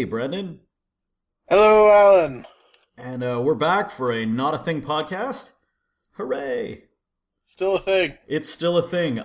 Brendan. Hello, Alan. And we're back for a Not a Thing podcast. Hooray! Still a thing. It's still a thing.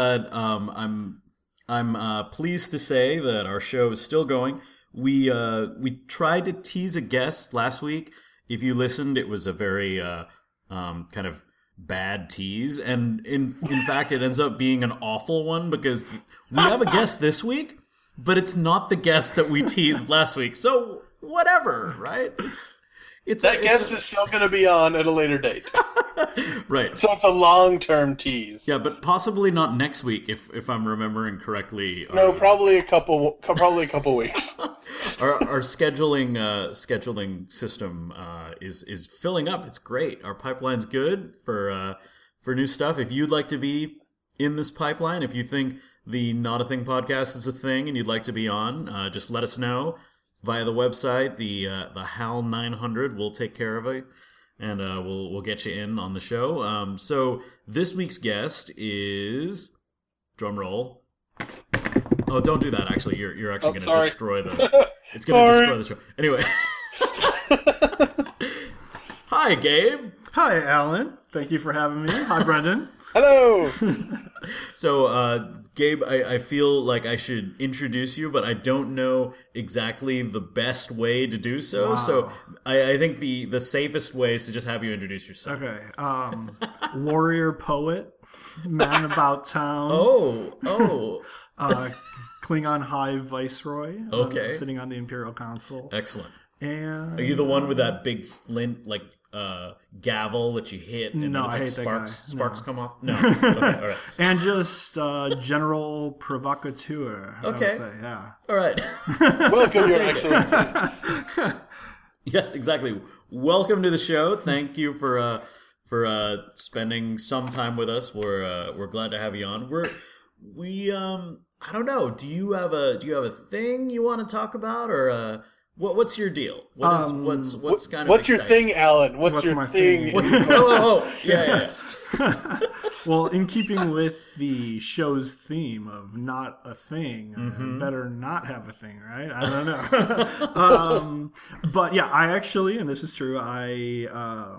I'm pleased to say that our show is still going. We tried to tease a guest last week. If you listened, it was a very kind of bad tease, and in fact, it ends up being an awful one because we have a guest this week, but it's not the guest that we teased last week. So whatever, right? It's that guest is still going to be on at a later date. Right. So it's a long-term tease. Yeah, but possibly not next week if I'm remembering correctly. No, probably a couple weeks. Our scheduling system is filling up. It's great. Our pipeline's good for new stuff. If you'd like to be in this pipeline, if you think the Not a Thing podcast is a thing and you'd like to be on, just let us know via the website. The HAL 900 will take care of it, and we'll get you in on the show. So this week's guest is, drum roll. Oh, don't do that. Actually, you're actually going to destroy the. It's going to destroy the show. Anyway. Hi, Gabe. Hi, Alan. Thank you for having me. Hi, Brendan. Hello. So, Gabe, I feel like I should introduce you, but I don't know exactly the best way to do so. Wow. So I think the safest way is to just have you introduce yourself. Okay. Warrior poet, man about town. Oh. Klingon High Viceroy. Okay. Sitting on the Imperial Council. Excellent. And Are you the one with that big flint, gavel that you hit and No, it's I like hate that sparks guy. come off? No. Okay, all right. And just general provocateur. I would Okay. say, yeah. All right. Welcome, Your Excellency. Yes, exactly. Welcome to the show. Thank you for spending some time with us. We're glad to have you on. I don't know. Do you have a thing you want to talk about, or what's your deal? What's kind of What's your exciting? thing, Alan? What's your my thing? Oh, yeah. Well, in keeping with the show's theme of not a thing, better not have a thing, right? I don't know. But yeah, I actually, and this is true, I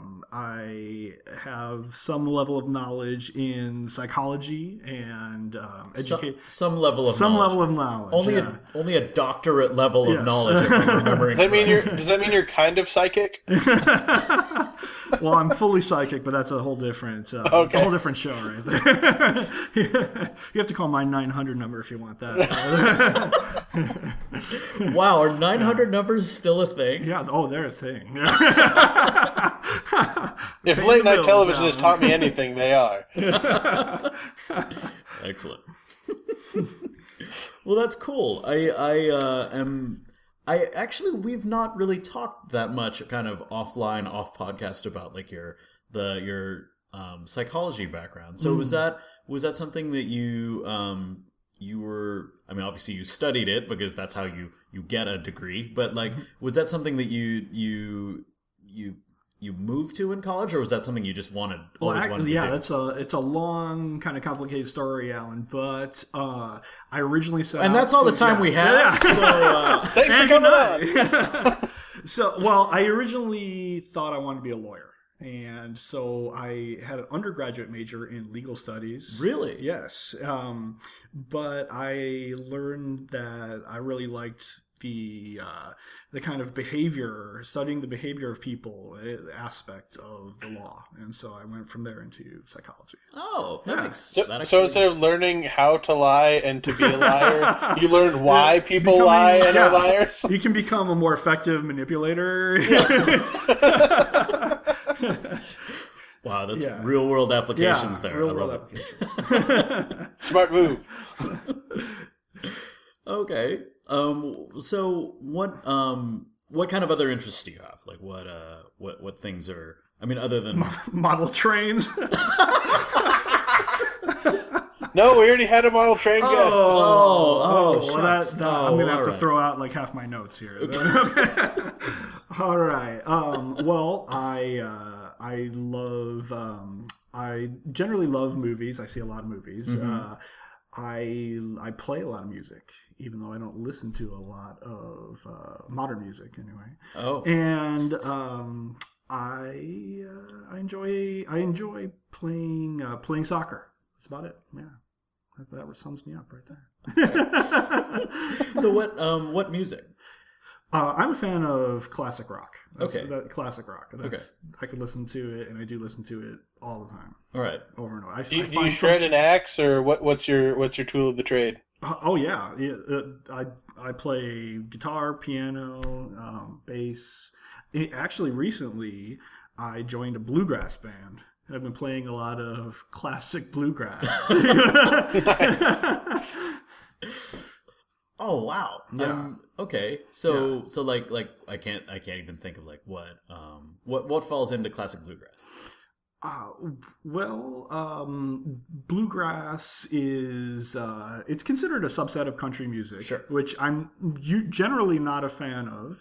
have some level of knowledge in psychology and education. Some level of knowledge. Only a doctorate level of Yes. knowledge, if I'm remembering Does that mean you're kind of psychic? Well, I'm fully psychic, but that's a whole different, it's a whole different show right there. You have to call my 900 number if you want that. Wow, are 900 numbers still a thing? Yeah, they're a thing. If Pay late the night bills, television has Alan. taught me anything, they are. Excellent. Well, that's cool. We've not really talked that much kind of off podcast about like your psychology background. So was that something that you were, I mean, obviously you studied it because that's how you get a degree, but like, was that something that you moved to in college, or was that something you just wanted to do? Yeah, it's a long, kind of complicated story, Alan. But I originally set And out that's all the to- time we have. Yeah. So Thanks for coming on. So, I originally thought I wanted to be a lawyer, and so I had an undergraduate major in legal studies. really, Yes, but I learned that I really liked the kind of studying the behavior of people aspect of the law, and so I went from there into psychology. oh, that Yeah. makes So actually. instead of learning how to lie and to be a liar, you learned why people Becoming- lie and yeah. are liars? You can become a more effective manipulator. Wow, that's Yeah. real world applications there. real I world love it. applications. Smart move. Okay. So what kind of other interests do you have? Like what things are, I mean, other than Model trains. No, we already had a model train guest. Well, shucks. I'm gonna have to alright. throw out like half my notes here. All right. Well, I love. I generally love movies. I see a lot of movies. I play a lot of music, even though I don't listen to a lot of modern music anyway. Oh, And I enjoy playing soccer. That's about it. Yeah, that sums me up right there. so what music? I'm a fan of classic rock. Classic rock. I could listen to it, and I do listen to it all the time. All right. Over and over. Do you shred an axe, or what's your tool of the trade? Oh yeah. I play guitar, piano, bass. Actually, recently I joined a bluegrass band. I've been playing a lot of classic bluegrass. Oh wow. Yeah. Okay. So like I can't even think of like what falls into classic bluegrass. Bluegrass is it's considered a subset of country music, Sure. which I'm generally not a fan of,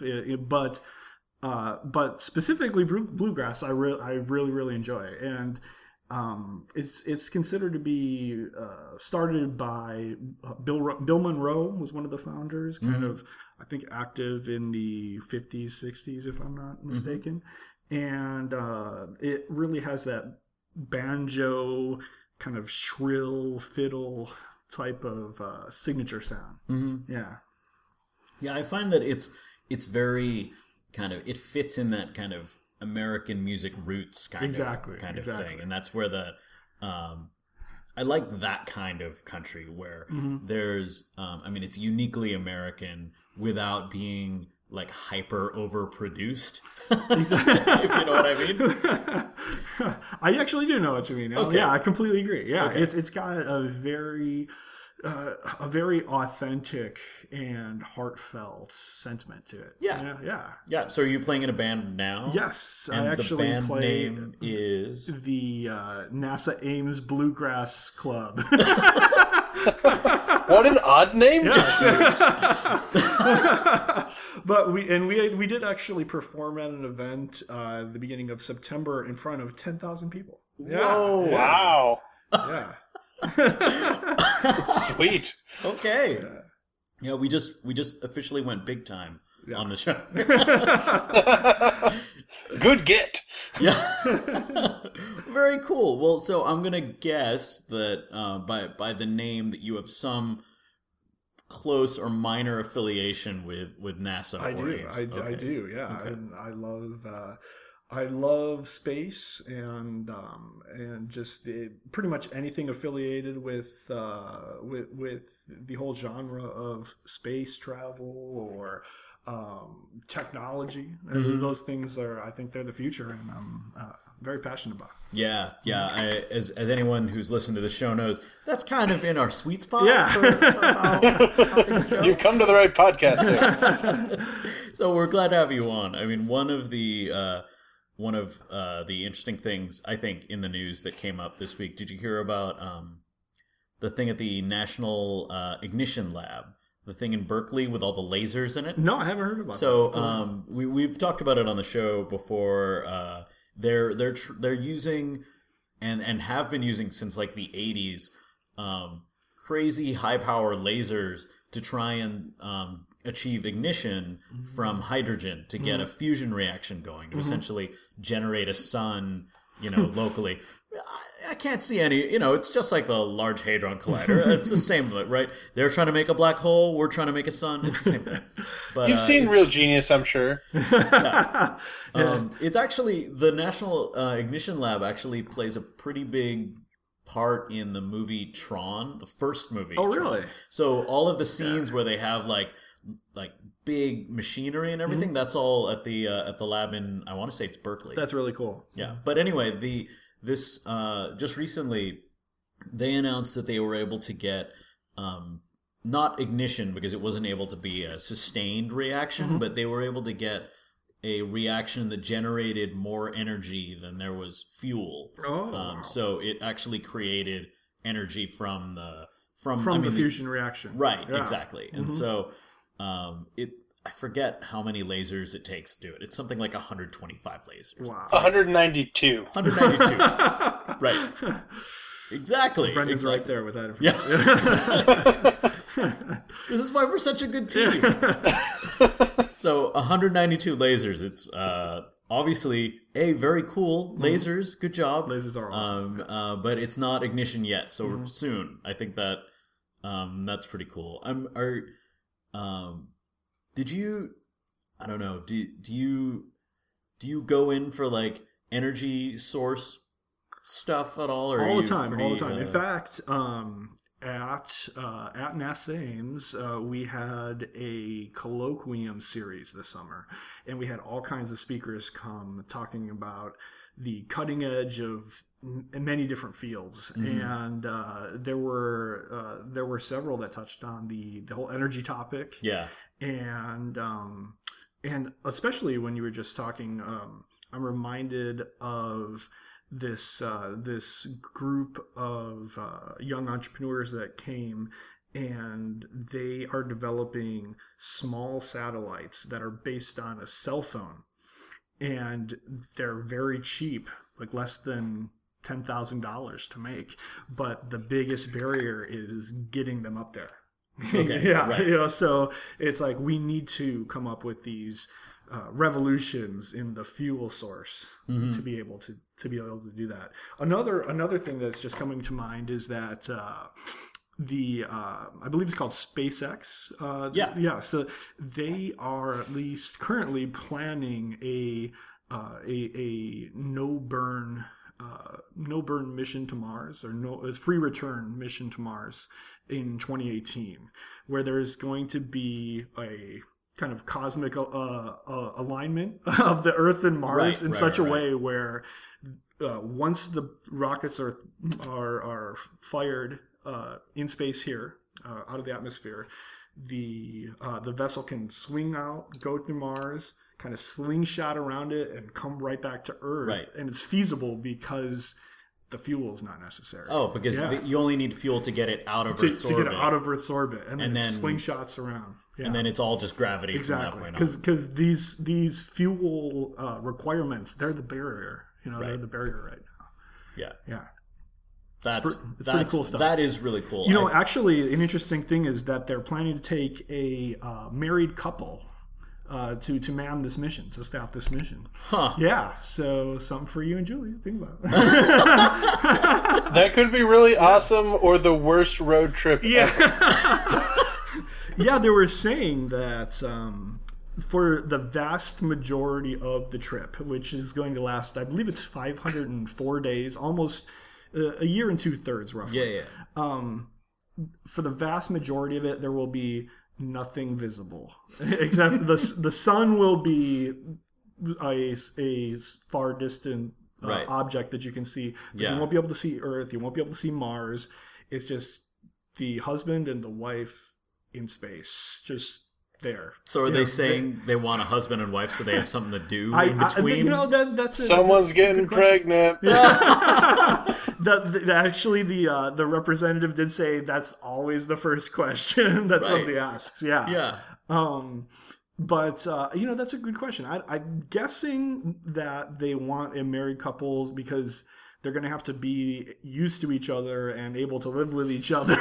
but specifically bluegrass I really enjoy, and it's considered to be started by Bill Monroe was one of the founders, kind of I think active in the 50s 60s if I'm not mistaken. And it really has that banjo kind of shrill fiddle type of signature sound. Yeah, I find that it's very kind of, it fits in that kind of American music roots kind of thing, and that's where the I like that kind of country where there's I mean it's uniquely American without being like hyper overproduced. If you know what I mean. I actually do know what you mean. Okay. Yeah, I completely agree. Yeah, Okay. it's got a very authentic and heartfelt sentiment to it. Yeah. So are you playing in a band now? Yes, And I actually the band play name is the NASA Ames Bluegrass Club. What an odd name! But we did actually perform at an event at the beginning of September in front of 10,000 people. Whoa! Wow! Yeah. Sweet. Okay. Yeah, we just officially went big time on the show. Good get. Yeah. Very cool. Well, so I'm gonna guess that by the name that you have some close or minor affiliation with NASA. I do. Ames. I do. Yeah. Okay. And I love space and just pretty much anything affiliated with the whole genre of space travel or technology. Those things I think they're the future, and I'm very passionate about. Yeah. As anyone who's listened to the show knows, that's kind of in our sweet spot. Yeah. for how things go. You've come to the right podcast here. So we're glad to have you on. I mean, one of the interesting things I think in the news that came up this week. Did you hear about the thing at the National Ignition Lab? The thing in Berkeley with all the lasers in it? No, I haven't heard about that. So we've talked about it on the show before. They're using and have been using since like the 80s crazy high power lasers to try and achieve ignition from hydrogen to get a fusion reaction going to essentially generate a sun, locally. I can't see any, it's just like the Large Hadron Collider. It's the same, right? They're trying to make a black hole. We're trying to make a sun. It's the same thing. But You've seen Real Genius, I'm sure. Yeah. It's actually, the National Ignition Lab actually plays a pretty big part in the movie Tron, the first movie. Oh, Tron. really? So all of the scenes where they have like big machinery and everything, that's all at the lab in, I want to say it's Berkeley. That's really cool. Yeah. But anyway, this just recently they announced that they were able to get not ignition because it wasn't able to be a sustained reaction, but they were able to get a reaction that generated more energy than there was fuel. Oh. So it actually created energy from the fusion reaction. Right, Yeah. exactly. And so I forget how many lasers it takes to do it. It's something like 125 lasers. Wow. 192. 192. Right. Exactly. Brendan's exactly. right there with that. Yeah. This is why we're such a good team. So 192 lasers. It's obviously very cool lasers. Good job. Lasers are awesome. But it's not ignition yet, so soon. I think that that's pretty cool. Did you? I don't know. Do you go in for like energy source stuff at all? Or all are the time. pretty, All the time. In fact, at NASA Ames, we had a colloquium series this summer, and we had all kinds of speakers come talking about the cutting edge of many different fields, and there were several that touched on the whole energy topic. Yeah, and especially when you were just talking, I'm reminded of this group of young entrepreneurs that came, and they are developing small satellites that are based on a cell phone, and they're very cheap, like less than $10,000 to make, but the biggest barrier is getting them up there. Okay, yeah, right. so it's like we need to come up with these revolutions in the fuel source to be able to do that. Another thing that's just coming to mind is that I believe it's called SpaceX. So they are at least currently planning a no burn mission to Mars, or a free return mission to Mars in 2018, where there's going to be a kind of cosmic alignment of the Earth and Mars in such a way where once the rockets are fired in space here, out of the atmosphere, the vessel can swing out, go to Mars, kind of slingshot around it, and come right back to Earth. Right. And it's feasible because the fuel is not necessary. Oh, because you only need fuel to get it out of Earth's to orbit. get it out of Earth's orbit, and then it then slingshots around. Yeah. And then it's all just gravity exactly. from that point on. Because these fuel requirements, they're the barrier. They're the barrier right now. Yeah. That's That's pretty cool stuff. That is really cool. Actually, an interesting thing is that they're planning to take a married couple to man this mission, to staff this mission. Huh. Yeah, so something for you and Julie to think about. That could be really awesome, or the worst road trip ever. Yeah, they were saying that for the vast majority of the trip, which is going to last, I believe it's 504 days, almost a year and 2/3 roughly. Yeah. For the vast majority of it, there will be nothing visible, except the sun will be a far distant object that you can see. But you won't be able to see Earth. You won't be able to see Mars. It's just the husband and the wife in space, just there. So are they saying they want a husband and wife so they have something to do in between? Someone's getting pregnant. Actually, the representative did say that's always the first question that somebody asks. Yeah. But that's a good question. I'm guessing that they want a married couple because they're going to have to be used to each other and able to live with each other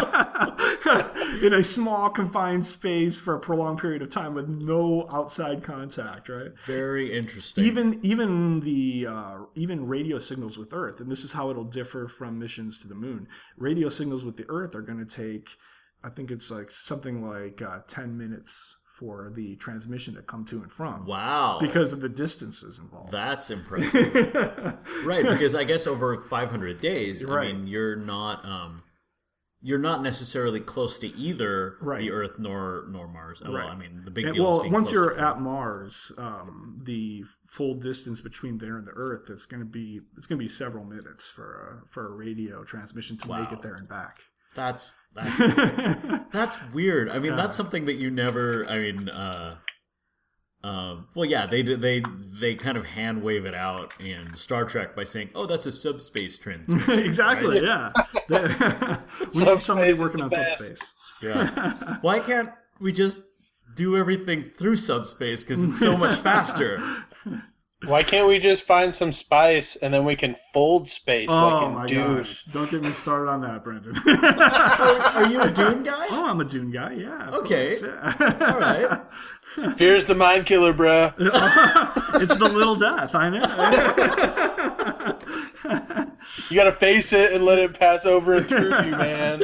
in a small, confined space for a prolonged period of time with no outside contact, right? Very interesting. Even radio signals with Earth, and this is how it'll differ from missions to the moon. Radio signals with the Earth are going to take, I think it's like something like 10 minutes for the transmission to come to and from. Wow. Because of the distances involved. That's impressive. Right, because I guess over 500 days, I mean, you're not necessarily close to either the Earth nor Mars. Well, I mean, the big deal is being once close you're to at Mars, the full distance between there and the Earth is going to be several minutes for a radio transmission to make it there and back. That's weird. I mean, that's something that you never. I mean, they kind of hand wave it out in Star Trek by saying, "Oh, that's a subspace transmission." Exactly. Right? Yeah. We need somebody working on subspace. Yeah. Why can't we just do everything through subspace? Because it's so much faster. Why can't we just find some spice and then we can fold space like Oh in my Dune? gosh! Don't get me started on that, Brendan. Are you a Dune guy? Oh, I'm a Dune guy. Yeah. of Okay. course, yeah. All right. Fear's the mind killer, bruh. It's the little death. I know. You gotta face it and let it pass over and through you, man.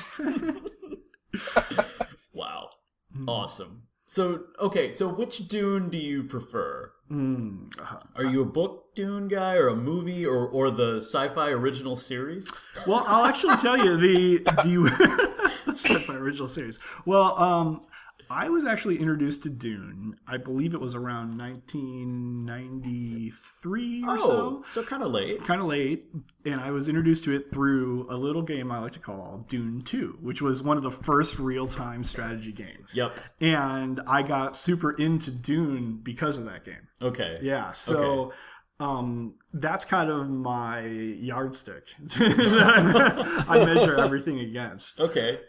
Wow. Awesome. So, okay, so which Dune do you prefer? Are you a book Dune guy or a movie or the sci-fi original series? Well, I'll actually tell you the sci-fi original series. Well, I was actually introduced to Dune. I believe it was around 1993 or so. So kind of late. Kind of late, and I was introduced to it through a little game I like to call Dune 2, which was one of the first real-time strategy games. Yep. And I got super into Dune because of that game. Okay. Yeah, so that's kind of my yardstick. I measure everything against. Okay.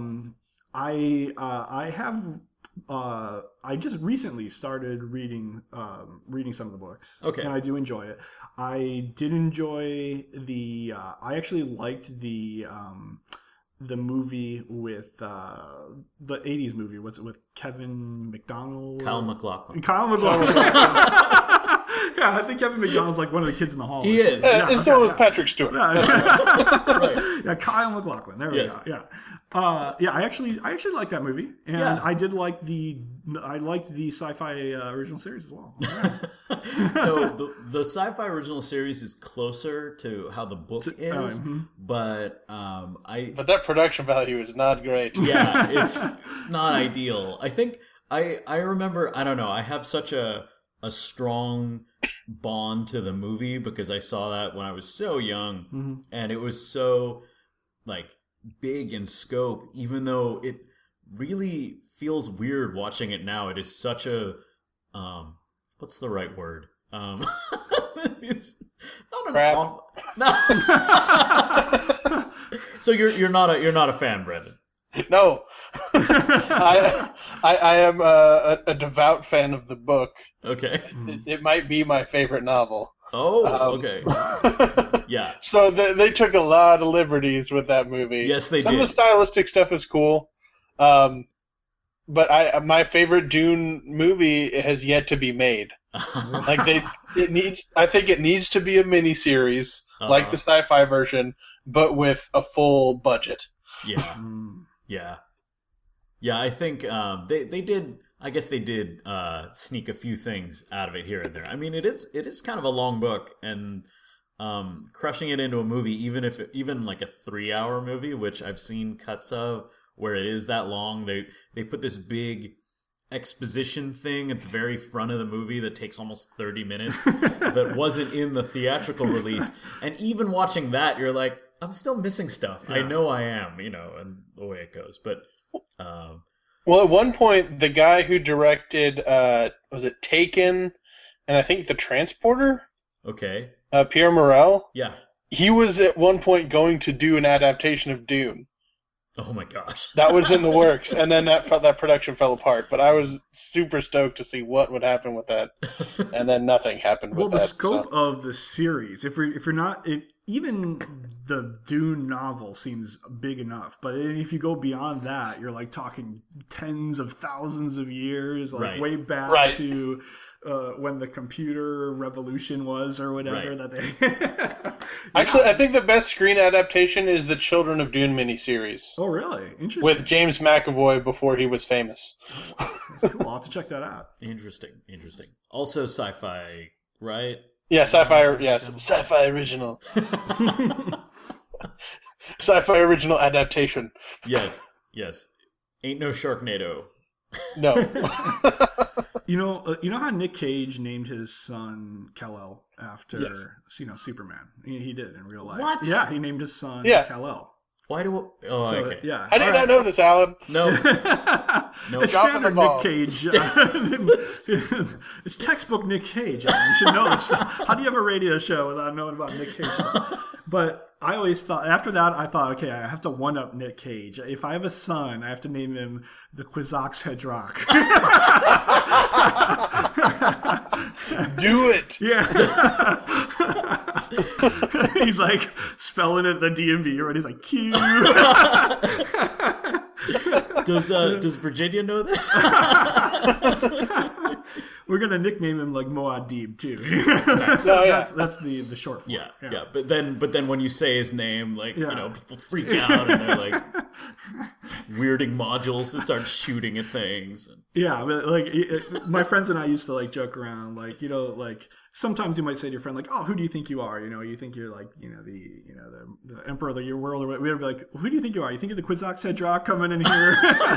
I just recently started reading some of the books. Okay. And I do enjoy it. I did enjoy I actually liked the movie with the 80s movie. What's it with Kevin McDonald? Kyle MacLachlan. Kyle MacLachlan. Yeah, I think Kevin McDonald's like one of the kids in the hall. He is. It's the one with Patrick Stewart. Right. Yeah, Kyle MacLachlan. There we Yes. go. Yeah. I actually like that movie, and Yeah. I liked the sci-fi original series as well. Yeah. So the sci-fi original series is closer to how the book is, but But that production value is not great. yeah, it's not ideal. I think I remember, I don't know, I have such a strong bond to the movie because I saw that when I was so young, and it was so like big in scope, even though it really feels weird watching it now. It is such a what's the right word? It's not an Crap. No. So you're not a fan, Brendan. No. I am a devout fan of the book. Okay. It might be my favorite novel. Oh, okay. Yeah. So they took a lot of liberties with that movie. Yes, they Some did. of the stylistic stuff is cool. But my favorite Dune movie has yet to be made. Like I think it needs to be a miniseries, like the sci-fi version, but with a full budget. Yeah. Yeah. Yeah, I think they did. I guess they did sneak a few things out of it here and there. I mean, it is kind of a long book, and crushing it into a movie, even like a 3-hour movie, which I've seen cuts of where it is that long. They put this big exposition thing at the very front of the movie that takes almost 30 minutes that wasn't in the theatrical release, and even watching that, you're like, I'm still missing stuff. Yeah. I know I am, and the way it goes, but. Well, at one point, the guy who directed, was it Taken, and I think The Transporter? Okay. Pierre Morel? Yeah. He was at one point going to do an adaptation of Dune. Oh my gosh. That was in the works, and then that production fell apart. But I was super stoked to see what would happen with that, and then nothing happened with that. Well, the scope of the series, if you're not, even the Dune novel seems big enough, but if you go beyond that, you're like talking tens of thousands of years, like way back to when the computer revolution was or whatever that they. Actually, I think the best screen adaptation is the Children of Dune miniseries. Oh, really? Interesting. With James McAvoy before he was famous. That's cool. I'll have to check that out. Interesting. Also sci-fi, right? Yeah, sci-fi. Yes, sci-fi original. Sci-fi original adaptation. Yes. Ain't no Sharknado. No. You know how Nick Cage named his son Kal-El after Superman. He did in real life. What? Yeah, he named his son Kal-El. Why do? Oh, So, okay. yeah. How do you not know this, Alan? No. It's Dropping the standard ball. Nick Cage. It's textbook Nick Cage. You should know this. How do you have a radio show without knowing about Nick Cage? But I always thought, after that, I thought, okay, I have to one-up Nick Cage. If I have a son, I have to name him the Quizox Hedrock. Do it. Yeah. He's like spelling it the DMV, right? He's like, Q. Does Virginia know this? We're gonna nickname him like Moadib too. Oh, yeah. That's the short form. Yeah. But then when you say his name, like Yeah. people freak out and they're like weirding modules and start shooting at things. Yeah, but like my friends and I used to like joke around, like like sometimes you might say to your friend, like, "Oh, who do you think you are? You think you're like the emperor of your world," or what? We'd be like, "Who do you think you are? You think you're the Quizox Hedrock coming in here?"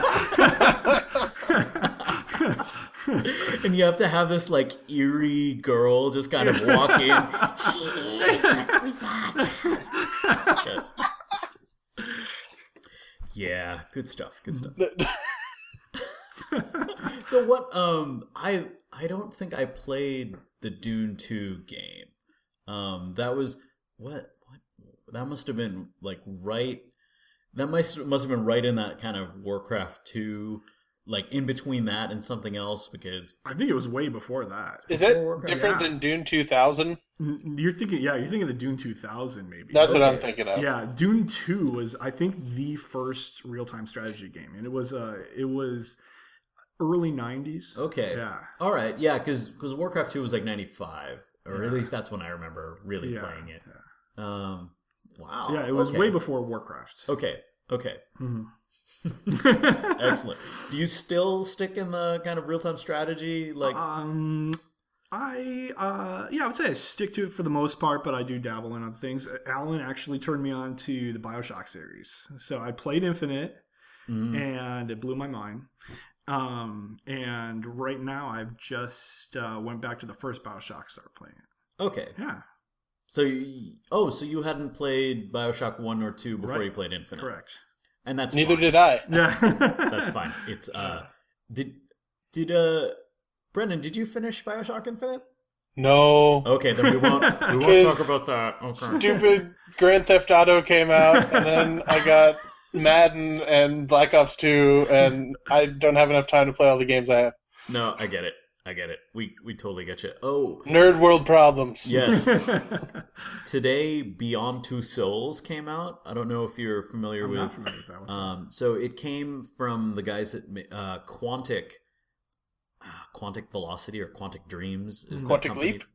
And you have to have this like eerie girl just kind of walk in. Yes. Yeah, good stuff. Good stuff. So what? I don't think I played the Dune 2 game. That was what that must have been like right. That must have been right in that kind of Warcraft 2. Like in between that and something else, because I think it was way before that. Is that Warcraft? different than Dune 2000? You're thinking of Dune 2000, maybe. That's what I'm Okay. thinking of. Yeah, Dune 2 was, I think, the first real-time strategy game, and it was early 90s. okay, Yeah. all right, yeah, because Warcraft 2 was like 95, or at least that's when I remember really Yeah, playing it. yeah. Wow, Yeah, it was okay. way before Warcraft. Okay. Mhm. Excellent. Do you still stick in the kind of real-time strategy? Like, I would say I stick to it for the most part, but I do dabble in other things. Alan actually turned me on to the BioShock series. So I played Infinite, and it blew my mind. And right now I've just went back to the first BioShock, started playing it. okay. Yeah, So, so you hadn't played BioShock 1 or 2 before Right. you played Infinite. correct. And that's Neither fine. did I. Yeah. That's fine. It's, did Brendan, did you finish BioShock Infinite? No. Okay, then we won't Because talk about that. Okay. Stupid Grand Theft Auto came out, and then I got Madden and Black Ops 2, and I don't have enough time to play all the games I have. No, I get it. We totally get you. Oh, Nerd world problems. yes. Today, Beyond Two Souls came out. I don't know if you're familiar I'm with. not familiar with that. What's that? So it came from the guys at Quantic Velocity or Quantic Dreams is the Quantic company. Leap?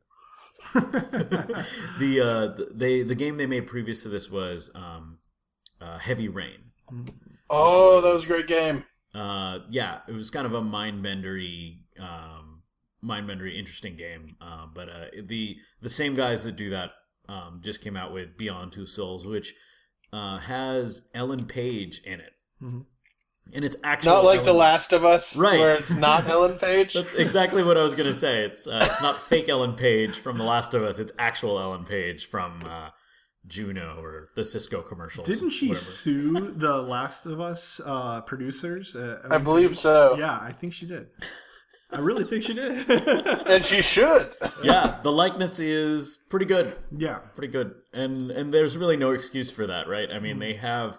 The game they made previous to this was Heavy Rain. Oh, that was a great game. Yeah, it was kind of a mind-bendery, interesting game. But the same guys that do that just came out with Beyond Two Souls, which has Ellen Page in it, and it's actually Not like The Last of Us, Right. where it's not Ellen Page. That's exactly what I was gonna say. It's not fake Ellen Page from The Last of Us. It's actual Ellen Page from Juno or the Cisco commercials. Didn't she whatever. sue the Last of Us producers? I believe so. Yeah, I think she did. I really think she did. And she should. Yeah, the likeness is pretty good. Yeah. Pretty good, and there's really no excuse for that, right? I mean, they have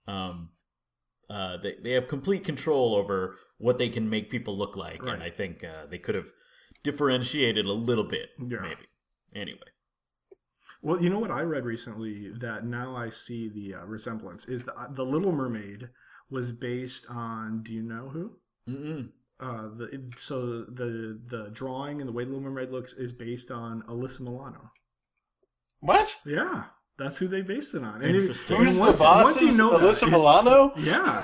they have complete control over what they can make people look like, Right. and I think they could have differentiated a little bit, Yeah. maybe. Anyway, Well, you know what I read recently that now I see the resemblance is the Little Mermaid was based on. Do you know who? Mm-mm. The drawing and the way the Little Mermaid looks is based on Alyssa Milano. What? Yeah, that's who they based it on. And Interesting. Who's the once boss? you know that- Alyssa Milano? Yeah.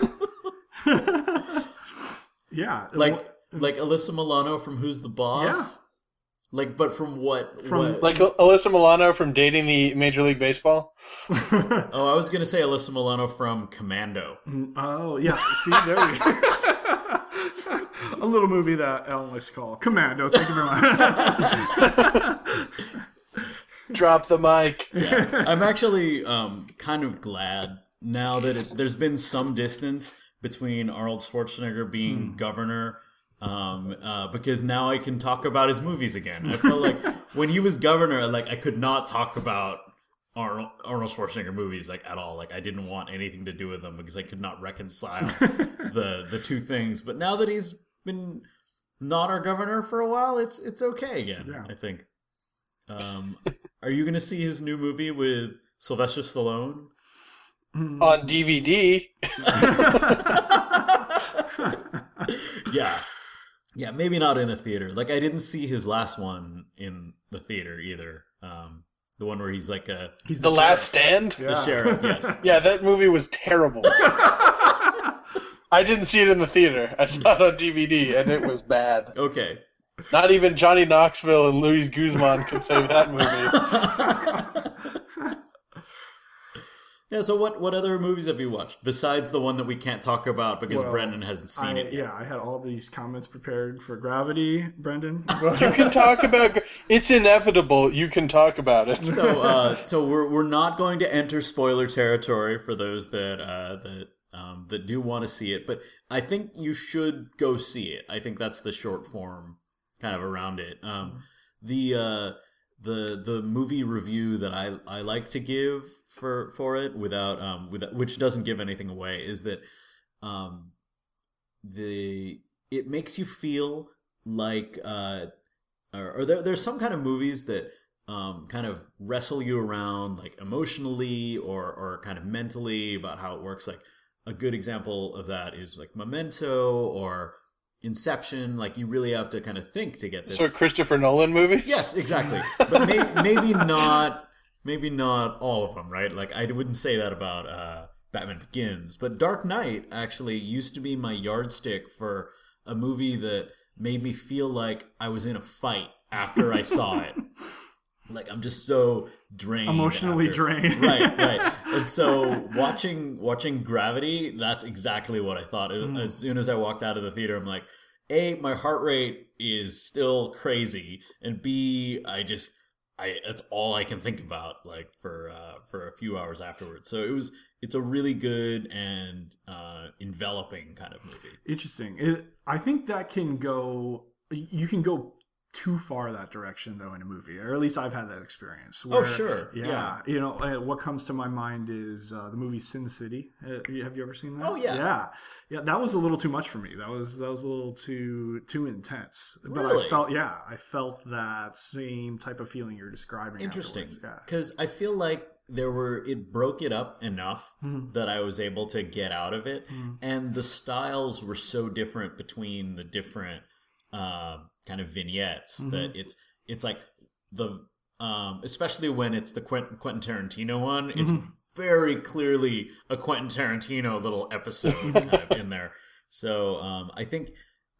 Yeah. like Alyssa Milano from Who's the Boss? Yeah. Like, but from what? From- what? Like Alyssa Milano from Dating the Major League Baseball? Oh, I was gonna say Alyssa Milano from Commando. Oh, yeah. See, there you go. A little movie that Alan likes to call Commando. Thank you very much. Drop the mic. I'm actually kind of glad now that there's been some distance between Arnold Schwarzenegger being governor, because now I can talk about his movies again. I felt like when he was governor, like I could not talk about Arnold Schwarzenegger movies like at all. Like I didn't want anything to do with them because I could not reconcile the two things. But now that he's been not our governor for a while, it's okay again. Yeah. I think. Are you going to see his new movie with Sylvester Stallone? On DVD. Yeah, maybe not in a theater. Like I didn't see his last one in the theater either. The one where he's like he's the Last Stand. The sheriff. Yes. Yeah, that movie was terrible. I didn't see it in the theater. I saw it on DVD, and it was bad. Okay. Not even Johnny Knoxville and Luis Guzman could save that movie. Yeah, so what other movies have you watched besides the one that we can't talk about because Brendan hasn't seen it yet? Yeah, I had all these comments prepared for Gravity, Brendan. You can talk about it's inevitable. You can talk about it. So we're not going to enter spoiler territory for those that do want to see it, but I think you should go see it. I think that's the short form kind of around it. The movie review that I like to give for it without which doesn't give anything away is that it makes you feel like or there's some kind of movies that kind of wrestle you around like emotionally or kind of mentally about how it works. Like a good example of that is like Memento or Inception. Like you really have to kind of think to get this. So Christopher Nolan movies? Yes, exactly. But maybe not all of them, right? Like I wouldn't say that about Batman Begins, but Dark Knight actually used to be my yardstick for a movie that made me feel like I was in a fight after I saw it. Like I'm just so drained, emotionally drained. Right. And so watching Gravity, that's exactly what I thought. As soon as I walked out of the theater, I'm like, A, my heart rate is still crazy, and B, that's all I can think about like for a few hours afterwards. So it's a really good and enveloping kind of movie. Interesting. I think that you can go too far that direction though in a movie, or at least I've had that experience where, sure. Yeah. You know, what comes to my mind is the movie Sin City. Have you ever seen that? Oh yeah. That was a little too much for me. That was a little too intense. But Really? I felt that same type of feeling you're describing. Interesting. Yeah. Because I feel like it broke it up enough that I was able to get out of it, and the styles were so different between the different kind of vignettes that it's like the especially when it's the Quentin Tarantino one, it's very clearly a Quentin Tarantino little episode kind of in there. So I think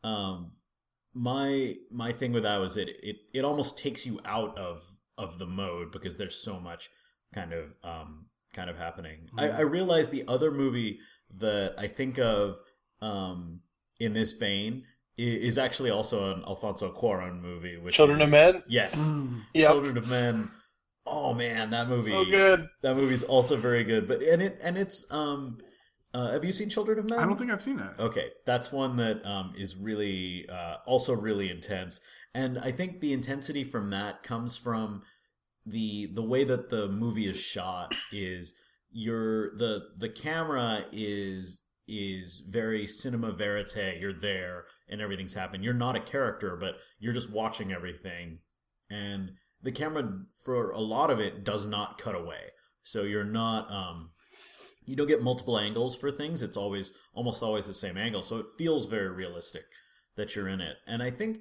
my thing with that was it almost takes you out of the mode because there's so much kind of happening. I realized the other movie that I think of in this vein is actually also an Alfonso Cuarón movie, which Children of Men? Yes. Yep. Children of Men. Oh man, that movie. So good. That movie's also very good. But it's have you seen Children of Men? I don't think I've seen that. Okay. That's one that is really also really intense. And I think the intensity from that comes from the way that the movie is shot is the camera is very cinema verite. You're there and everything's happening. You're not a character, but you're just watching everything. And the camera, for a lot of it, does not cut away. So you're not, you don't get multiple angles for things. It's almost always the same angle. So it feels very realistic that you're in it. And I think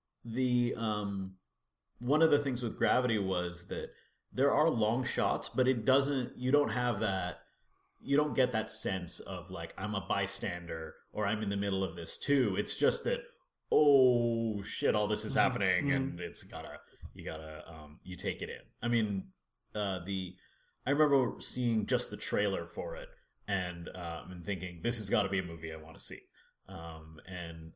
one of the things with Gravity was that there are long shots, but you don't get that sense of like, I'm a bystander or I'm in the middle of this too. It's just that, oh shit, all this is happening and you take it in. I mean, I remember seeing just the trailer for it and thinking, this has got to be a movie I want to see. And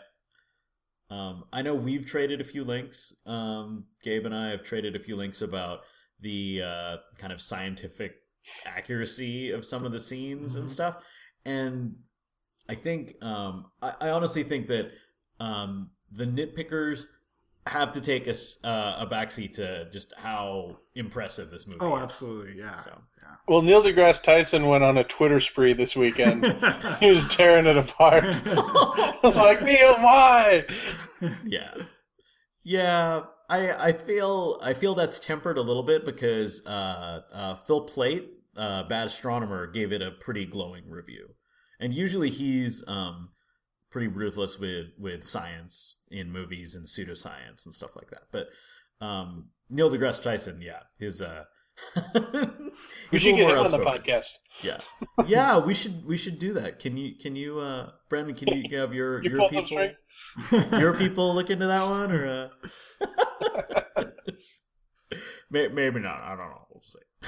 I know we've traded a few links. Gabe and I have traded a few links about the kind of scientific accuracy of some of the scenes and stuff. And I think I honestly think that the nitpickers have to take a backseat to just how impressive this movie is. Oh, absolutely, yeah. So. Yeah. Well, Neil deGrasse Tyson went on a Twitter spree this weekend. He was tearing it apart. I was like, Neil, why? Yeah. I feel that's tempered a little bit because Phil Plait, Bad Astronomer, gave it a pretty glowing review, and usually he's pretty ruthless with science in movies and pseudoscience and stuff like that. But Neil deGrasse Tyson, his we should get him on the podcast. Yeah, we should do that. Can you Brandon? Can you have your people your people look into that one, or maybe not? I don't know. We'll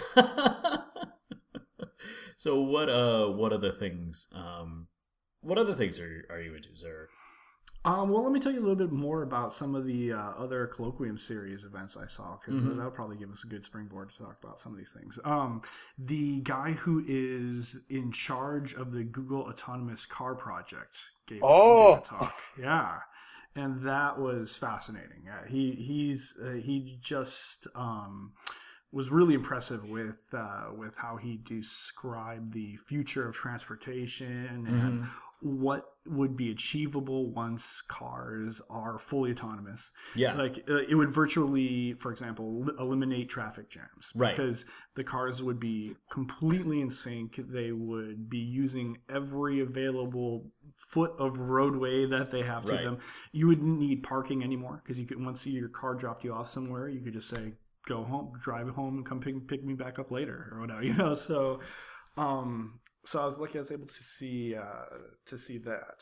see. So what other things? What other things are you into, sir? Well, let me tell you a little bit more about some of the other Colloquium series events I saw, because that'll probably give us a good springboard to talk about some of these things. The guy who is in charge of the Google Autonomous Car Project gave a talk. Yeah. And that was fascinating. He just was really impressive with how he described the future of transportation and what would be achievable once cars are fully autonomous. Yeah. Like it would virtually, for example, eliminate traffic jams. Right. Because the cars would be completely in sync. They would be using every available foot of roadway that they have to them. You wouldn't need parking anymore, because you could, once your car dropped you off somewhere, you could just say, go home, drive home, and come pick me back up later, or whatever, So, so I was lucky I was able to see that.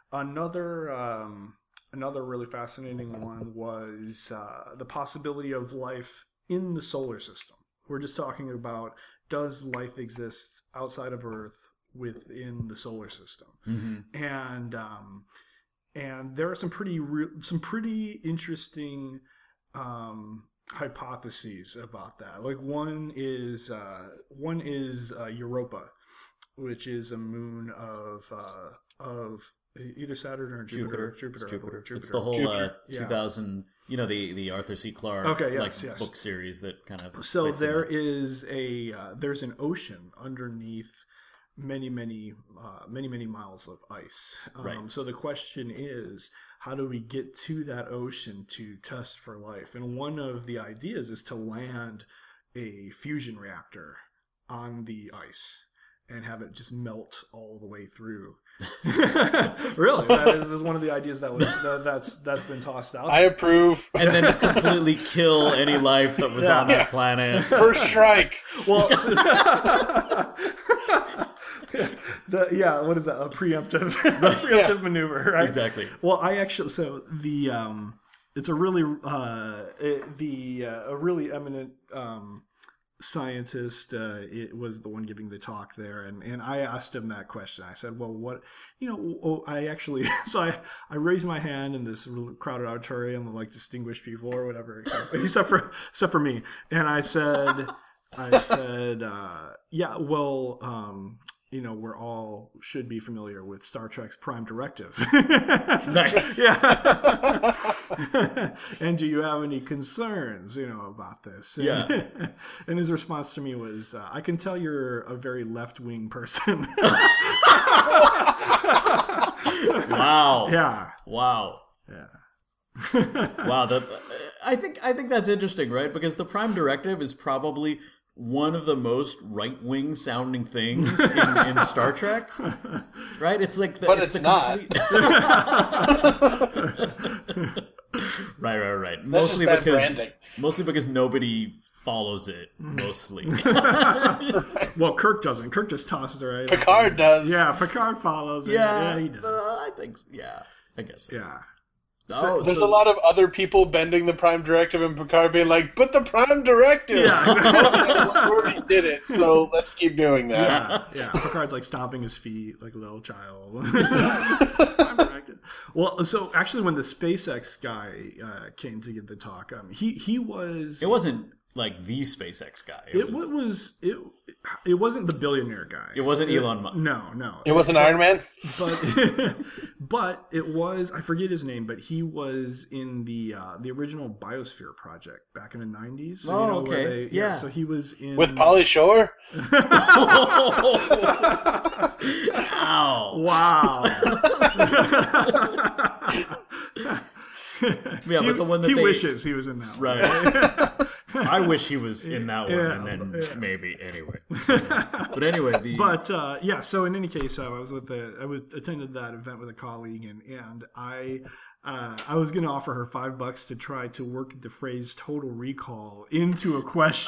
Another really fascinating one was the possibility of life in the solar system. We're just talking about, does life exist outside of Earth within the solar system? And there are some pretty interesting hypotheses about that. Like one is Europa, which is a moon of either Saturn or Jupiter. Jupiter. It's the whole 2000, the Arthur C. Clarke book series that kind of. So there is there's an ocean underneath many miles of ice. So the question is, how do we get to that ocean to test for life? And one of the ideas is to land a fusion reactor on the ice and have it just melt all the way through. Really, that is one of the ideas that's been tossed out. I approve. And then completely kill any life that was on that planet. First strike. Well, what is that? A preemptive maneuver, right? Exactly. Well, it's a really a really eminent scientist. It was the one giving the talk there, and I asked him that question. I said, well, what, I raised my hand in this crowded auditorium of like distinguished people or whatever, except for me, and I said, we're all should be familiar with Star Trek's Prime Directive. Nice. Yeah. And do you have any concerns, about this? And his response to me was, I can tell you're a very left-wing person. Wow. Yeah. Wow. Yeah. Wow. I think that's interesting, right? Because the Prime Directive is probably one of the most right-wing sounding things in Star Trek, right? It's like, it's not. Right. That's Mostly because nobody follows it. Mostly. Well, Kirk doesn't. Kirk just tosses it right. Picard does. Yeah, Picard follows it. Yeah, he does. I think. Yeah, I guess. So. Yeah. There's a lot of other people bending the Prime Directive, and Picard being like, but the Prime Directive! Yeah. Already did it, so let's keep doing that. Yeah. Picard's like stomping his feet like a little child. Prime Directive. Well, so actually when the SpaceX guy came to give the talk, he was... It wasn't like the SpaceX guy. It wasn't the billionaire guy. It wasn't Elon Musk. No. It wasn't Iron Man? But it was, I forget his name, but he was in the original Biosphere project back in the 90s. So, Oh, okay. Yeah. So he was in... With Pauly Shore? Ow. Wow. Yeah, but the one that he wishes he was in that one. Right. I wish he was in that one, and then maybe anyway. But anyway, so in any case, I attended that event with a colleague, and I was going to offer her $5 to try to work the phrase "total recall" into a question.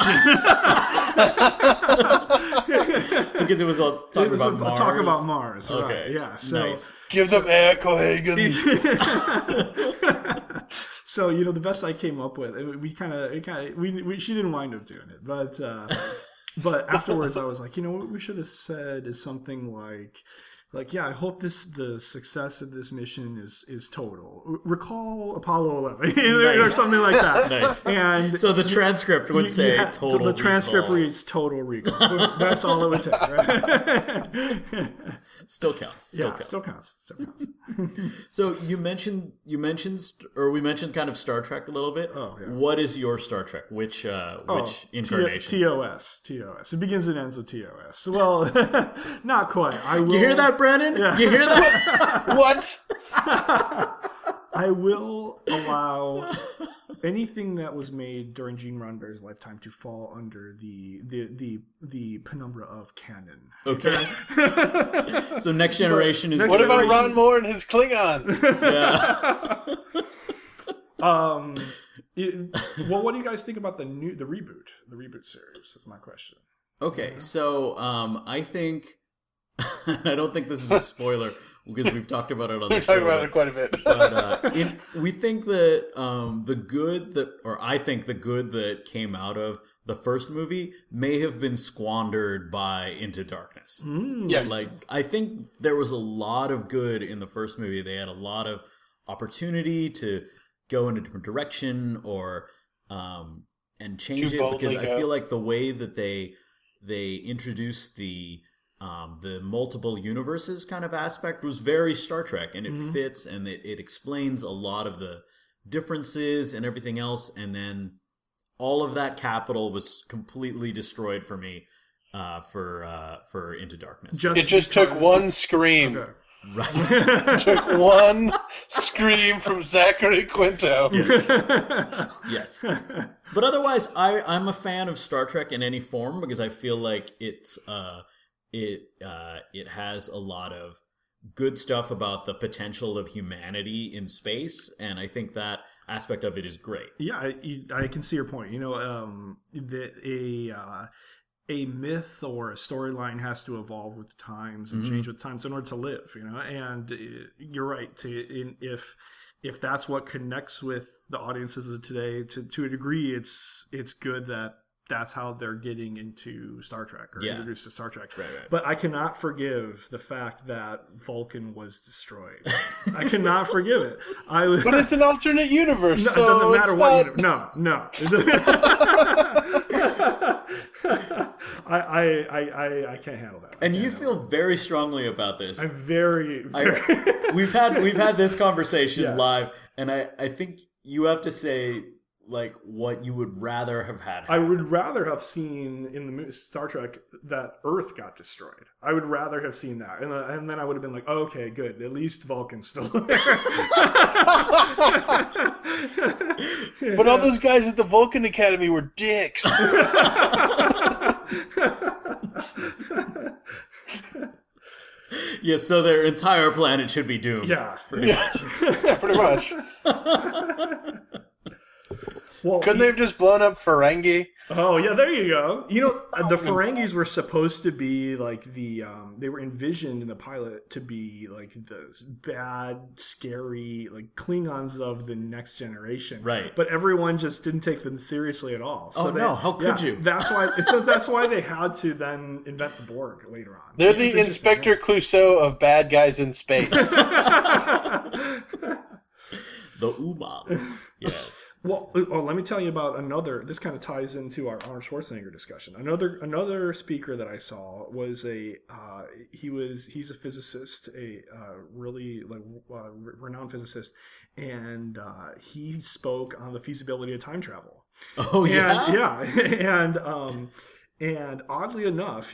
Because it was all talking about Mars. Talk about Mars. Okay. Right, yeah. So nice. Give them air, Cohagen. So the best I came up with, she didn't wind up doing it, but afterwards I was like, what we should have said is something like yeah, I hope the success of this mission is total. Recall Apollo 11 or something like that. Nice. And so the transcript would say total. The transcript reads total recall. That's all it would take. Right? Still counts. Still counts. So we mentioned kind of Star Trek a little bit. Oh, yeah. What is your Star Trek? Which incarnation? TOS. It begins and ends with TOS. Well, not quite. You hear that, Brandon? Yeah. You hear that? What? I will allow anything that was made during Gene Roddenberry's lifetime to fall under the penumbra of canon. Okay. So Next Generation is. What about Ron Moore and his Klingons? Yeah. Well, what do you guys think about the reboot series? That's my question. Okay, so I think, I don't think this is a spoiler because we've talked about it on the show. We've talked about it quite a bit. But we think that I think the good that came out of the first movie may have been squandered by Into Darkness. Yes. I think there was a lot of good in the first movie. They had a lot of opportunity to go in a different direction or and change it, because I feel like the way that they introduced the multiple universes kind of aspect was very Star Trek, and it fits, and it explains a lot of the differences and everything else, and then all of that capital was completely destroyed for me for Into Darkness. It just took one scream. Okay. Right. Took one scream from Zachary Quinto. Yes. But otherwise, I'm a fan of Star Trek in any form because I feel like it has a lot of good stuff about the potential of humanity in space, and I think that aspect of it is great. Yeah, I can see your point. A myth or a storyline has to evolve with the times and change with the times in order to live, and you're right. If that's what connects with the audiences of today, to a degree, it's good that that's how they're getting into Star Trek or introduced to Star Trek. Right. But I cannot forgive the fact that Vulcan was destroyed. I cannot forgive it. But it's an alternate universe. No, so it doesn't matter what. No. I can't handle that. And you feel very strongly about this. I'm very. We've had this conversation Yes. live, and I think you have to say what you would rather have had. I would rather have seen in the Star Trek that Earth got destroyed. I would rather have seen that, and then I would have been like, oh, okay, good. At least Vulcan's still there. But all those guys at the Vulcan Academy were dicks. Yeah, so their entire planet should be doomed. Yeah. Pretty much. Yeah, pretty much. Well, Couldn't they have just blown up Ferengi? Oh yeah, there you go. The Ferengis were supposed to be like they were envisioned in the pilot to be like the bad, scary, like Klingons of the Next Generation. Right. But everyone just didn't take them seriously at all. So no, how could you? That's why. So that's why they had to then invent the Borg later on. They're the Inspector Clouseau of bad guys in space. The Umans. Yes. Well, let me tell you about another. This kind of ties into our Arnold Schwarzenegger discussion. Another speaker that I saw was he's a physicist, a really renowned physicist, and he spoke on the feasibility of time travel. Oh yeah, and oddly enough,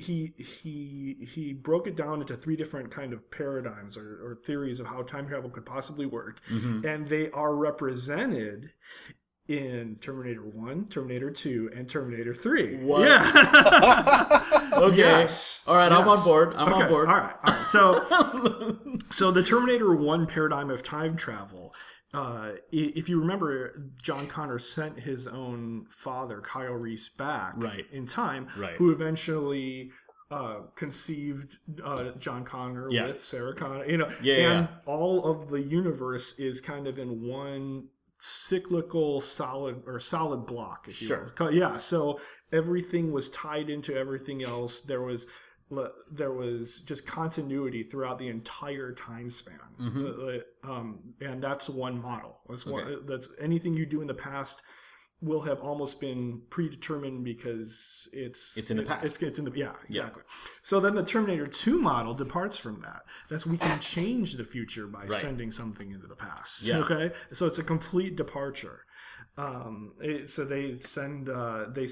he broke it down into 3 different kind of paradigms or theories of how time travel could possibly work, and they are represented in Terminator 1, Terminator 2, and Terminator 3. What? Yeah. Okay. Yes. All right, Yes. I'm on board. I'm Okay. on board. All right. So the Terminator 1 paradigm of time travel. If you remember, John Connor sent his own father, Kyle Reese, back in time, who eventually conceived John Connor with Sarah Connor. And all of the universe is kind of in one cyclical solid block, if you will. Yeah, so everything was tied into everything else. There was just continuity throughout the entire time span, and that's one model. That's anything you do in the past will have almost been predetermined because it's in the past. It's in the exactly. So then the Terminator 2 model departs from that. That's we can change the future by sending something into the past. Yeah. Okay, so it's a complete departure. So they send the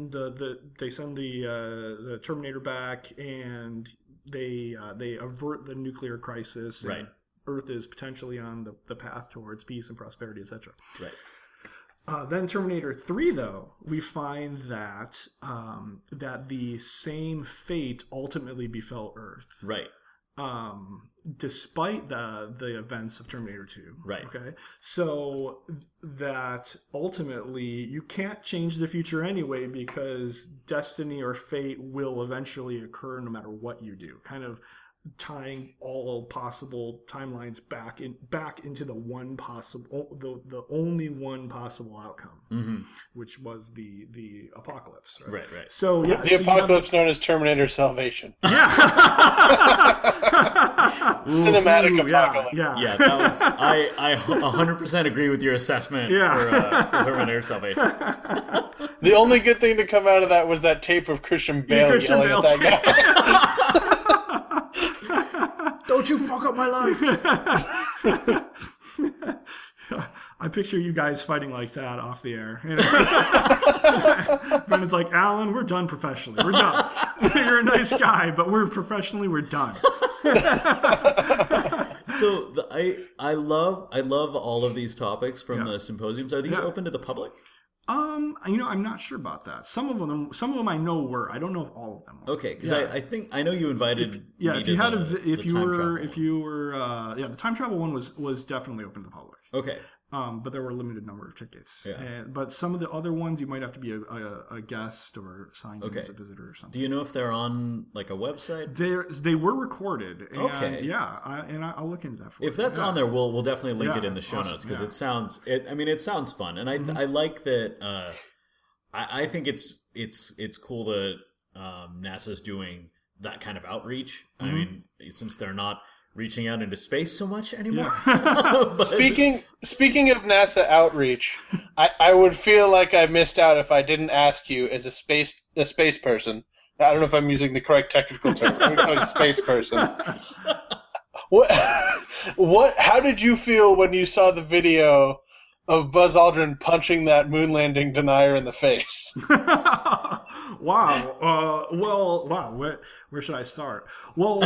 Terminator back, and they avert the nuclear crisis. Right. And Earth is potentially on the path towards peace and prosperity, etc. Right. Then Terminator 3, though, we find that that the same fate ultimately befell Earth. Right. Despite the events of Terminator 2. Right. Okay. So that ultimately you can't change the future anyway, because destiny or fate will eventually occur no matter what you do. Kind of tying all possible timelines back into the one possible, the only one possible outcome, which was the apocalypse. Right. So yeah, the apocalypse known as Terminator Salvation. Yeah. Cinematic apocalypse. Yeah, that was I 100% agree with your assessment for Terminator Salvation. The only good thing to come out of that was that tape of Christian Bale yelling at that guy. Don't you fuck up my lights! I picture you guys fighting like that off the air. But it's like, Alan, we're done professionally. We're done. You're a nice guy, but we're done. So I love all of these topics from the symposiums. Are these open to the public? I'm not sure about that. Some of them I know were. I don't know if all of them were. Okay, because I think I know you invited. The time travel one was definitely open to the public. Okay. But there were a limited number of tickets. Yeah. But some of the other ones, you might have to be a guest or signed in as a visitor or something. Do you know if they're on like a website? They were recorded. And, okay. Yeah, I'll look into that for you. If that's on there, we'll definitely link it in the show notes, because it sounds fun, and I like that. I think it's cool that NASA's doing that kind of outreach. I mean, since they're not reaching out into space so much anymore. But... Speaking of NASA outreach, I would feel like I missed out if I didn't ask you, as a space person. I don't know if I'm using the correct technical term. I'm a space person. How did you feel when you saw the video of Buzz Aldrin punching that moon landing denier in the face? Wow. Wow. Where should I start? Well,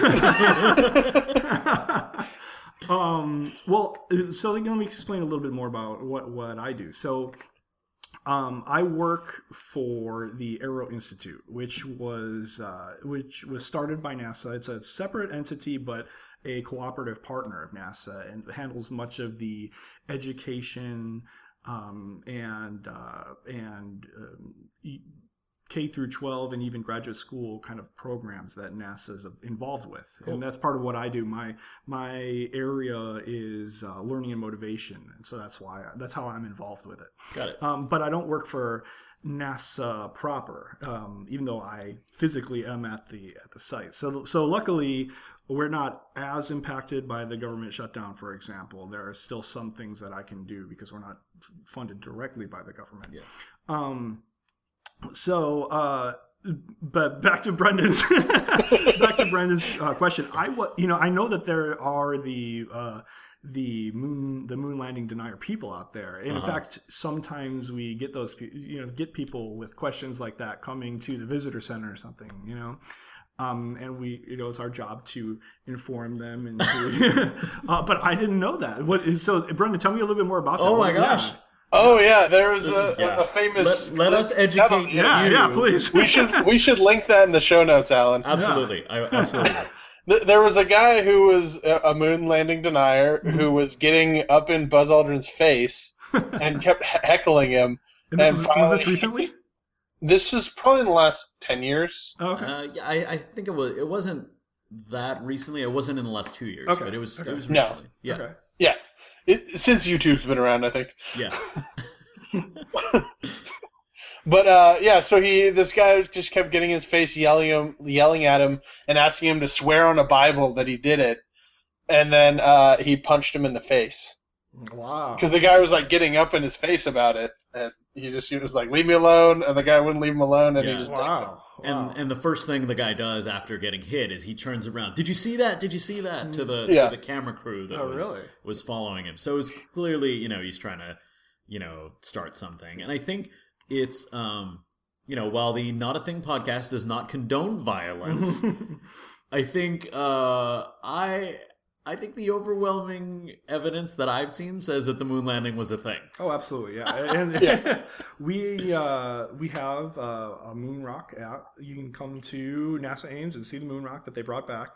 so let me explain a little bit more about what I do. So, I work for the Aero Institute, which was started by NASA. It's a separate entity, but a cooperative partner of NASA, and handles much of the education and K through 12 and even graduate school kind of programs that NASA is involved with. Cool. And that's part of what I do. My area is learning and motivation, and so that's how I'm involved with it. Got it. But I don't work for NASA proper, even though I physically am at the site. So luckily, we're not as impacted by the government shutdown, for example. There are still some things that I can do because we're not funded directly by the government. Yeah. But back to Brendan's question. I know that there are the moon landing denier people out there. And in fact, sometimes we get those get people with questions like that coming to the visitor center or something, and we it's our job to inform them and to, but I didn't know that. So Brendan, tell me a little bit more about that. Oh my gosh. Yeah. Oh yeah, there was a famous. Let us educate you. Yeah, please. we should link that in the show notes, Alan. Absolutely, absolutely. There was a guy who was a moon landing denier who was getting up in Buzz Aldrin's face and kept heckling him. And was this recently? This was probably in the last 10 years. Oh, okay. Yeah, I think it was. It wasn't that recently. It wasn't in the last 2 years, but it was. Okay. It was recently. Yeah. Okay. Yeah. Since YouTube's been around, I think. Yeah. But so this guy just kept getting in his face, yelling at him, and asking him to swear on a Bible that he did it, and then he punched him in the face. Wow. Because the guy was like getting up in his face about it, and he was like, "Leave me alone," and the guy wouldn't leave him alone, and he just wow. And the first thing the guy does after getting hit is he turns around. Did you see that? Did you see that? To the camera crew that was following him. So it was clearly he's trying to start something. And I think it's while the Not a Thing podcast does not condone violence, I think I think the overwhelming evidence that I've seen says that the moon landing was a thing. Oh, absolutely, yeah. And we have a moon rock app. You can come to NASA Ames and see the moon rock that they brought back.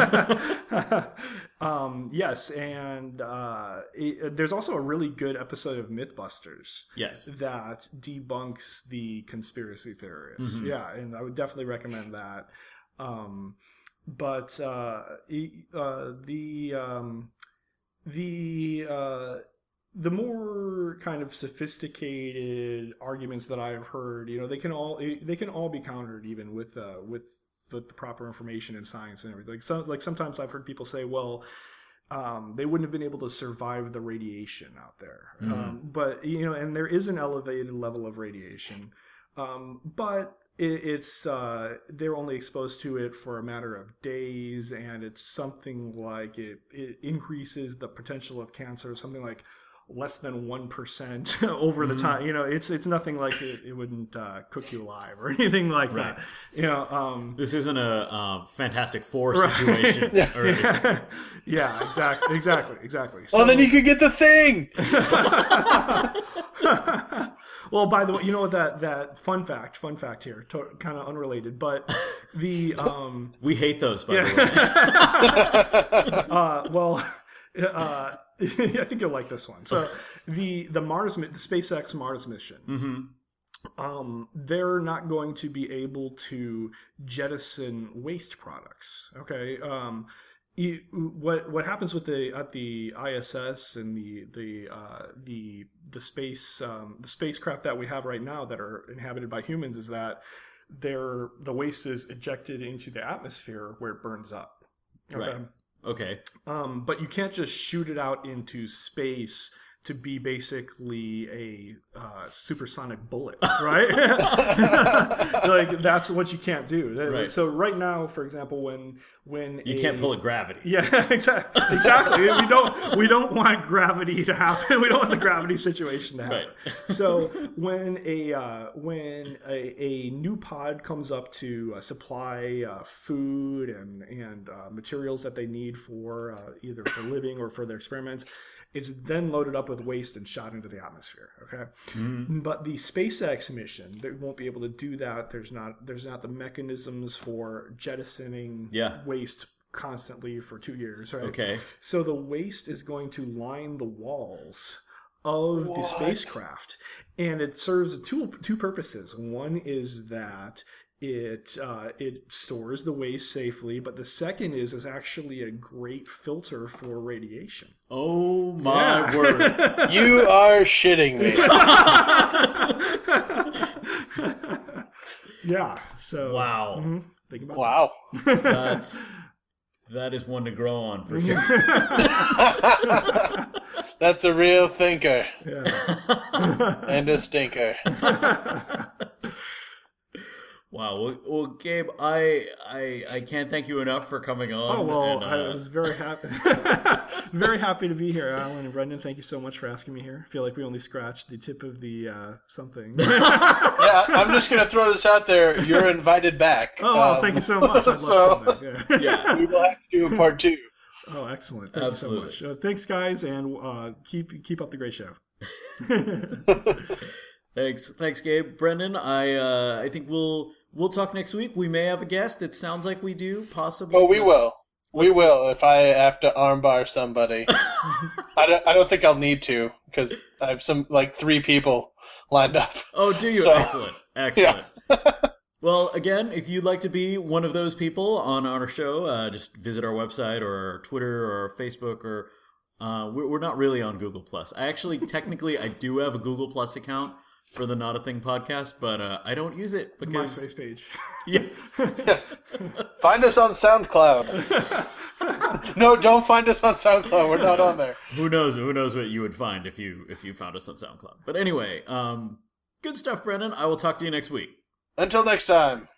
Yes, and there's also a really good episode of Mythbusters. Yes, that debunks the conspiracy theorists. Mm-hmm. Yeah, and I would definitely recommend that. But the more kind of sophisticated arguments that I've heard, they can all be countered even with the proper information and science and everything. Like sometimes I've heard people say, well, they wouldn't have been able to survive the radiation out there. Mm-hmm. But and there is an elevated level of radiation, but it's they're only exposed to it for a matter of days, and it's something like it increases the potential of cancer, something like less than 1% over the time. It's nothing like it wouldn't cook you alive or anything like that. This isn't a Fantastic Four situation. Right. Yeah, exactly. So, then you could get the thing. Well, by the way, that fun fact here, kind of unrelated, but the we hate those, by the way. I think you'll like this one. So the SpaceX Mars mission, mm-hmm. They're not going to be able to jettison waste products. Okay. What happens at the ISS and the spacecraft that we have right now that are inhabited by humans is that the waste is ejected into the atmosphere where it burns up. Okay? Right. Okay. But you can't just shoot it out into space to be basically a supersonic bullet, right? Like that's what you can't do. Right. So right now, for example, when you can't pull a gravity. Yeah, exactly. we don't want gravity to happen. We don't want the gravity situation to happen. Right. So when a new pod comes up to supply food and materials that they need for either for living or for their experiments, it's then loaded up with waste and shot into the atmosphere. Okay, mm-hmm. But the SpaceX mission, they won't be able to do that. There's not the mechanisms for jettisoning waste constantly for 2 years. Right. Okay. So the waste is going to line the walls of the spacecraft, and it serves two purposes. One is that it stores the waste safely, but the second is actually a great filter for radiation. Oh my word! You are shitting me. Yeah. So wow. Mm-hmm. Think about wow. That's That is one to grow on for sure. That's a real thinker. Yeah. And a stinker. Wow. Well, Gabe, I can't thank you enough for coming on. Oh well, and, I was very happy, very happy to be here, Alan and Brendan. Thank you so much for asking me here. I feel like we only scratched the tip of the something. Yeah, I'm just gonna throw this out there. You're invited back. Oh, thank you so much. I'd love to come back. Yeah. We will have to do a part 2. Oh, excellent! Thank Absolutely. you so much. Thanks, guys, and keep up the great show. Thanks, Gabe. Brendan, I think we'll talk next week. We may have a guest. It sounds like we do, possibly. Oh, we will. We will if I have to armbar somebody. I don't think I'll need to because I have 3 people lined up. Oh, do you? So, Excellent. Yeah. Well, again, if you'd like to be one of those people on our show, just visit our website or our Twitter or our Facebook or we're not really on Google Plus. Technically, I do have a Google Plus account for the Not a Thing podcast, but I don't use it because MySpace page. Yeah. Find us on SoundCloud. No, don't find us on SoundCloud. We're not on there. Who knows what you would find if you found us on SoundCloud. But anyway, good stuff, Brendan. I will talk to you next week. Until next time.